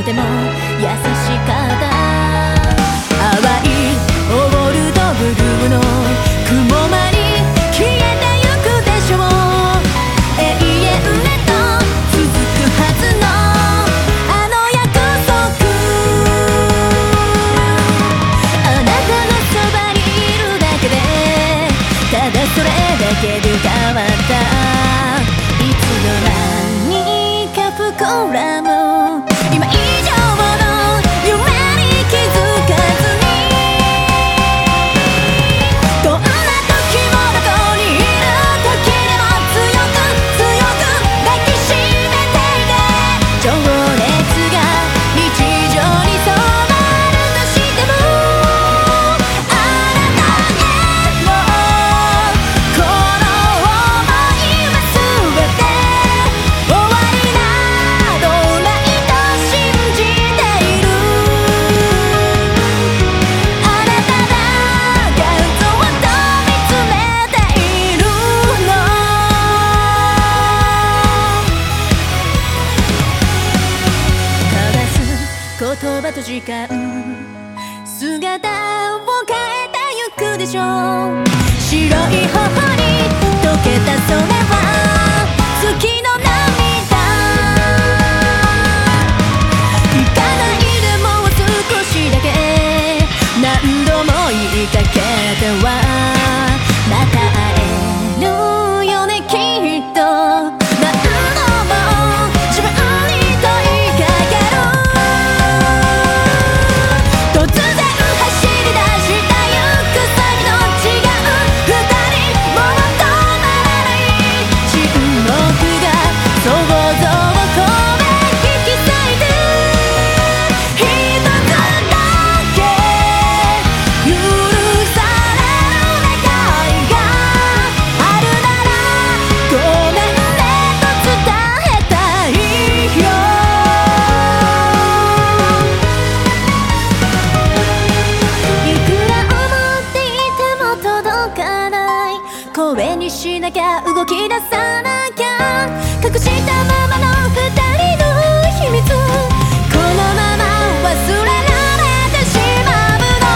ても優しかった。淡いオールドブルーの雲間に消えてゆくでしょう。永遠へと続くはずのあの約束。あなたのそばにいるだけでただそれだけで変わった。いつの間にか膨らむ今以上の夢に気づかずに、どんな時もどこにいる時でも強く強く抱きしめていて、情熱が日常に染まるとしても、あなたへのこの想いは全て終わりなどないと信じている。あなただがずっと見つめているの。交わす言葉と時間、姿を変えてゆくでしょう。白い頬に溶けたそれは月の涙。行かないでもう少しだけ何度も言いかけてはまた会えるよねきっと。何度も自分に問いかける。突然走り出した行く先の違う二人、もう止まらない沈黙が想像を込め引き裂いて、一つだけ許される願いがあるならごめんねと伝えたいよ。いくら思っていても届かない、声にしなきゃ動き出さなきゃ、隠したままの二人の秘密、このまま忘れられてしまうの。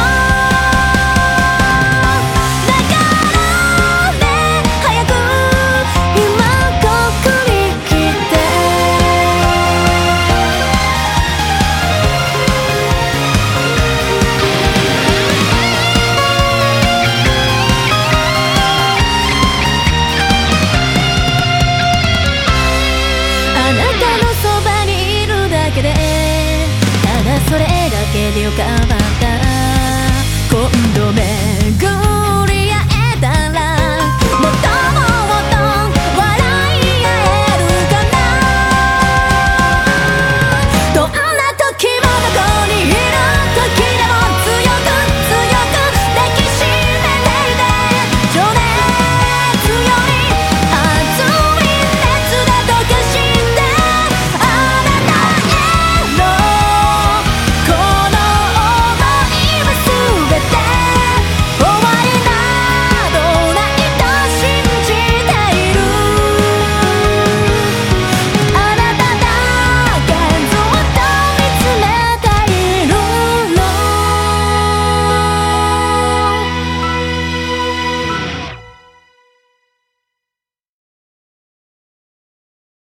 だからね、早く今ここに来て。あなたのそばにいるだけでただそれだけでよかった。